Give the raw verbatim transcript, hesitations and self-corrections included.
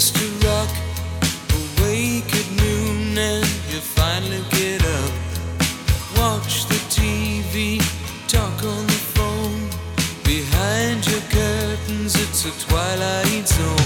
used to rock, awake at noon and you finally get up. Watch the T V, talk on the phone. Behind your curtains it's a twilight zone.